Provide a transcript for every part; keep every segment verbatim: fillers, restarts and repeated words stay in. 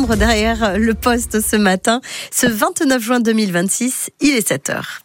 l'ombre derrière le poste ce matin. Ce vingt-neuf juin deux mille vingt-six, il est sept heures.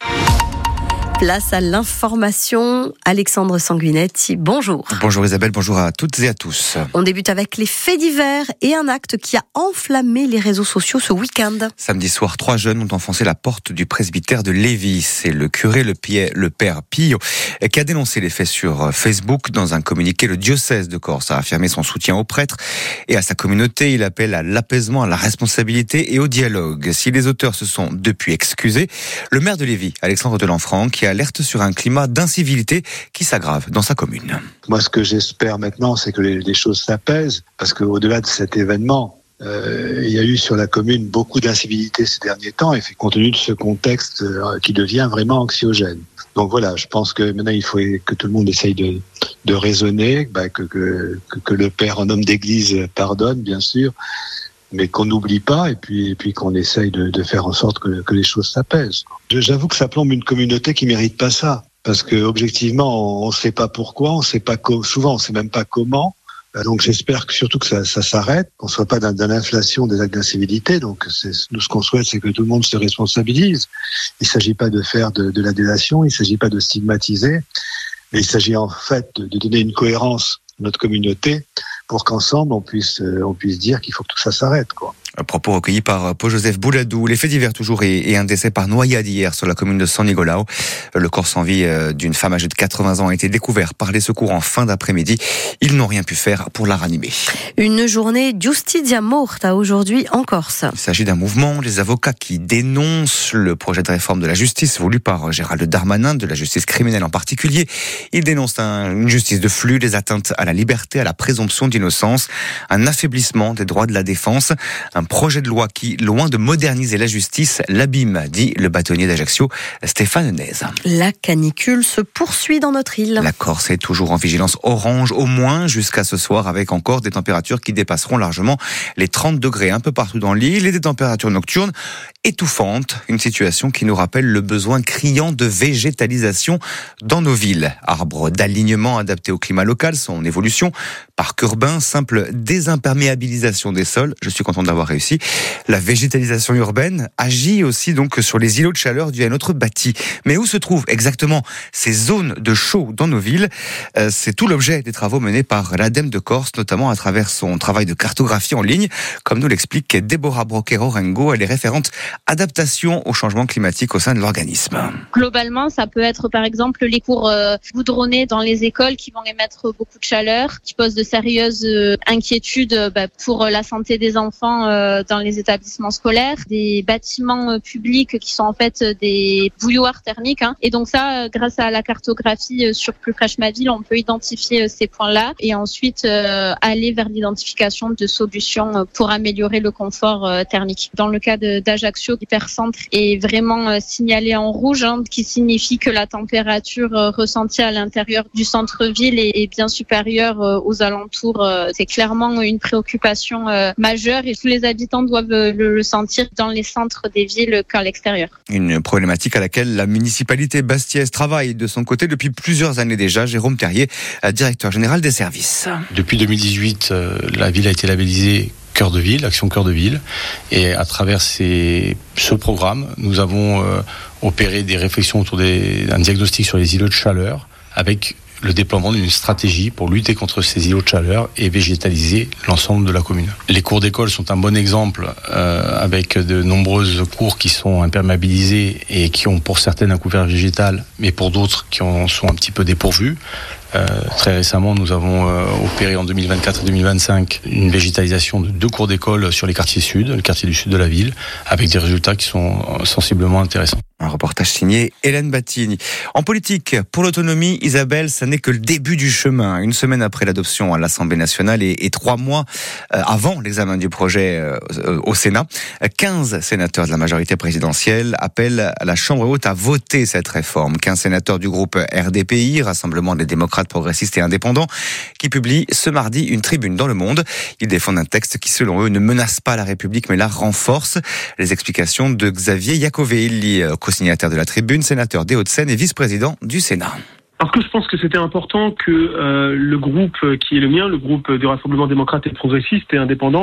Place à l'information. Alexandre Sanguinetti, bonjour. Bonjour Isabelle, bonjour à toutes et à tous. On débute avec les faits divers et un acte qui a enflammé les réseaux sociaux ce week-end. Samedi soir, trois jeunes ont enfoncé la porte du presbytère de Lévis. C'est le curé, le, pied, le père Pio, qui a dénoncé les faits sur Facebook. Dans un communiqué, le diocèse de Corse a affirmé son soutien aux prêtres et à sa communauté. Il appelle à l'apaisement, à la responsabilité et au dialogue. Si les auteurs se sont depuis excusés, le maire de Lévis, Alexandre Delanfranc, qui a alerte sur un climat d'incivilité qui s'aggrave dans sa commune. Moi, ce que j'espère maintenant, c'est que les, les choses s'apaisent, parce qu'au-delà de cet événement, euh, il y a eu sur la commune beaucoup d'incivilité ces derniers temps, et fait, compte tenu de ce contexte euh, qui devient vraiment anxiogène. Donc voilà, je pense que maintenant, il faut que tout le monde essaye de, de raisonner, bah, que, que, que, que le père en homme d'église pardonne, bien sûr, mais qu'on n'oublie pas et puis, et puis qu'on essaye de, de faire en sorte que, que les choses s'apaisent. J'avoue que ça plombe une communauté qui mérite pas ça, parce que objectivement, on ne sait pas pourquoi, on sait pas co- souvent, on sait même pas comment. Donc j'espère que surtout que ça, ça s'arrête, qu'on soit pas dans, dans l'inflation des actes d'incivilité. Donc c'est, nous, ce qu'on souhaite, c'est que tout le monde se responsabilise. Il s'agit pas de faire de, de la délation, il s'agit pas de stigmatiser, mais il s'agit en fait de, de donner une cohérence à notre communauté, pour qu'ensemble, on puisse, on puisse dire qu'il faut que tout ça s'arrête, quoi. Un propos recueilli par Paul-Joseph Bouladou. Les faits divers toujours et, et un décès par noyade hier sur la commune de San Nicolao. Le corps sans vie d'une femme âgée de quatre-vingts ans a été découvert par les secours en fin d'après-midi. Ils n'ont rien pu faire pour la ranimer. Une journée Justitia Morta aujourd'hui en Corse. Il s'agit d'un mouvement, les avocats qui dénoncent le projet de réforme de la justice voulu par Gérald Darmanin, de la justice criminelle en particulier. Ils dénoncent un, une justice de flux, des atteintes à la liberté, à la présomption d'innocence, un affaiblissement des droits de la défense, un projet de loi qui, loin de moderniser la justice, l'abîme, dit le bâtonnier d'Ajaccio, Stéphane Nez. La canicule se poursuit dans notre île. La Corse est toujours en vigilance orange, au moins jusqu'à ce soir, avec encore des températures qui dépasseront largement les trente degrés un peu partout dans l'île et des températures nocturnes étouffantes. Une situation qui nous rappelle le besoin criant de végétalisation dans nos villes. Arbres d'alignement adaptés au climat local, son évolution, parc urbain, simple désimperméabilisation des sols. Je suis content d'avoir réussi. La végétalisation urbaine agit aussi donc sur les îlots de chaleur dus à notre bâti. Mais où se trouvent exactement ces zones de chaud dans nos villes ? euh, C'est tout l'objet des travaux menés par l'ADEME de Corse, notamment à travers son travail de cartographie en ligne, comme nous l'explique Déborah Broquero-Rengo. Elle est référente adaptation au changement climatique au sein de l'organisme. Globalement, ça peut être par exemple les cours euh, goudronnés dans les écoles qui vont émettre beaucoup de chaleur, qui posent de sérieuses euh, inquiétudes euh, bah, pour la santé des enfants euh, dans les établissements scolaires, des bâtiments euh, publics qui sont en fait euh, des bouilloires thermiques. Hein. Et donc ça, euh, grâce à la cartographie euh, sur Plus Fraîche Ma Ville, on peut identifier euh, ces points-là et ensuite euh, aller vers l'identification de solutions euh, pour améliorer le confort euh, thermique. Dans le cas de, d'Ajaccio, l'hypercentre est vraiment euh, signalé en rouge, hein, qui signifie que la température euh, ressentie à l'intérieur du centre-ville est, est bien supérieure euh, aux alentours. Euh, c'est clairement une préoccupation euh, majeure et tous les habitants doivent euh, le, le sentir dans les centres des villes qu'à l'extérieur. Une problématique à laquelle la municipalité bastiaise travaille de son côté depuis plusieurs années déjà. Jérôme Terrier, directeur général des services. Depuis deux mille dix-huit, euh, la ville a été labellisée Cœur de ville, Action Cœur de ville. Et à travers ces, ce programme, nous avons euh, opéré des réflexions autour des, d'un diagnostic sur les îlots de chaleur avec le déploiement d'une stratégie pour lutter contre ces îlots de chaleur et végétaliser l'ensemble de la commune. Les cours d'école sont un bon exemple euh, avec de nombreuses cours qui sont imperméabilisés et qui ont pour certaines un couvert végétal, mais pour d'autres qui en sont un petit peu dépourvus. Euh, très récemment, nous avons euh, opéré en deux mille vingt-quatre et deux mille vingt-cinq une végétalisation de deux cours d'école sur les quartiers sud, le quartier du sud de la ville, avec des résultats qui sont sensiblement intéressants. Un reportage signé Hélène Battini. En politique, pour l'autonomie, Isabelle, ça n'est que le début du chemin. Une semaine après l'adoption à l'Assemblée nationale et, et trois mois euh, avant l'examen du projet euh, au Sénat, quinze sénateurs de la majorité présidentielle appellent la Chambre haute à voter cette réforme. quinze sénateurs du groupe R D P I, Rassemblement des démocrates progressistes et indépendants, qui publient ce mardi une tribune dans Le Monde. Ils défendent un texte qui, selon eux, ne menace pas la République, mais la renforce. Les explications de Xavier Iacovelli, co-signataire de la tribune, sénateur des Hauts-de-Seine et vice-président du Sénat. Parce que je pense que c'était important que euh, le groupe qui est le mien, le groupe du Rassemblement démocrate et progressiste et indépendant,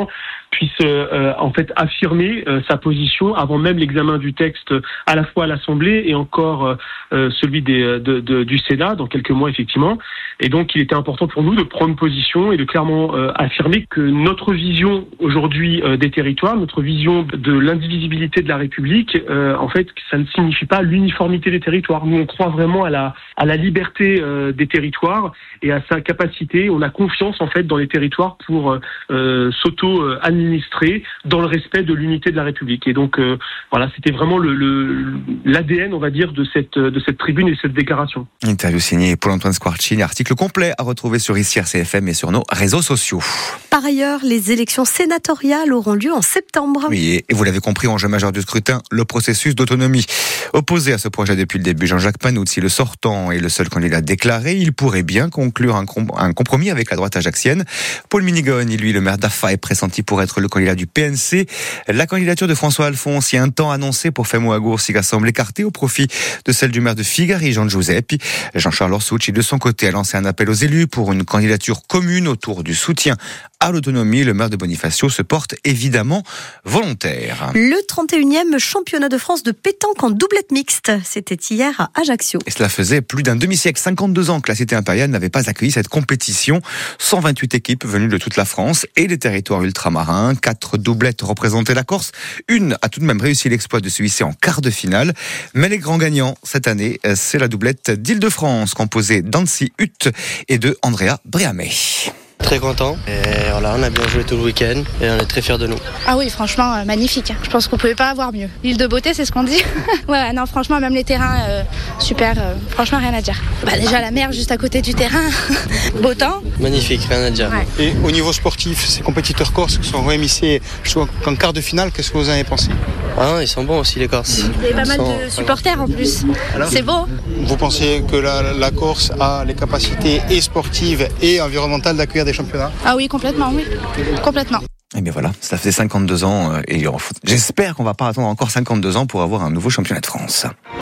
puisse euh, en fait affirmer euh, sa position avant même l'examen du texte à la fois à l'Assemblée et encore euh, celui des, de, de, du Sénat dans quelques mois effectivement. Et donc il était important pour nous de prendre position et de clairement euh, affirmer que notre vision aujourd'hui euh, des territoires, notre vision de l'indivisibilité de la République, euh, en fait ça ne signifie pas l'uniformité des territoires. Nous on croit vraiment à la, à la liberté euh, des territoires et à sa capacité. On a confiance en fait dans les territoires pour euh, s'auto-administrer dans le respect de l'unité de la République. Et donc euh, voilà, c'était vraiment le, le, l'A D N, on va dire, de cette, de cette tribune et cette déclaration. Interview signée Paul-Antoine Squarcini, article complet à retrouver sur ici R C F M et sur nos réseaux sociaux. Par ailleurs, les élections sénatoriales auront lieu en septembre. Oui, et vous l'avez compris, enjeu majeur du scrutin, le processus d'autonomie. Opposé à ce projet depuis le début, Jean-Jacques Panuzzi, le sortant et le seul candidat déclaré, il pourrait bien conclure un, com- un compromis avec la droite ajaxienne. Paul Minigone, lui, le maire d'Afa, est pressenti pour être le candidat du P N C. La candidature de François Alphonse, il y a un temps annoncé pour Femo Agoursi, semble écartée au profit de celle du maire de Figari, Jean Giuseppe. Jean-Charles Orsucci, de son côté, a lancé un appel aux élus pour une candidature commune autour du soutien à l'autonomie. Le maire de Bonifacio se porte évidemment volontaire. Le trente et unième championnat de France de pétanque en doublette mixte, c'était hier à Ajaccio. Et cela faisait plus d'un demi-siècle, cinquante-deux ans que la cité impériale n'avait pas accueilli cette compétition. cent vingt-huit équipes venues de toute la France et des territoires ultramarins. Quatre doublettes représentaient la Corse. Une a tout de même réussi l'exploit de se hisser en quart de finale. Mais les grands gagnants cette année, c'est la doublette d'Île-de-France, composée d'Annecy Hutt et de Andrea Briamé. Très content. Et voilà, on a bien joué tout le week-end et on est très fiers de nous. Ah oui, franchement, euh, magnifique. Je pense qu'on pouvait pas avoir mieux. L'île de beauté, c'est ce qu'on dit. Ouais, non, franchement, même les terrains, euh, super. Euh, franchement, rien à dire. Bah déjà la mer juste à côté du terrain. Beau temps. Magnifique, rien à dire. Ouais. Et au niveau sportif, ces compétiteurs corses sont rémissés en quart de finale. Qu'est-ce que vous en avez pensé? Ah, ils sont bons aussi les Corses. Il y avait pas mal sont... de supporters en plus. Alors, c'est beau. Vous pensez que la, la Corse a les capacités et sportives et environnementales d'accueillir des championnats? Ah oui, complètement, oui. Complètement. Et bien voilà, ça faisait cinquante-deux ans et j'espère qu'on va pas attendre encore cinquante-deux ans pour avoir un nouveau championnat de France.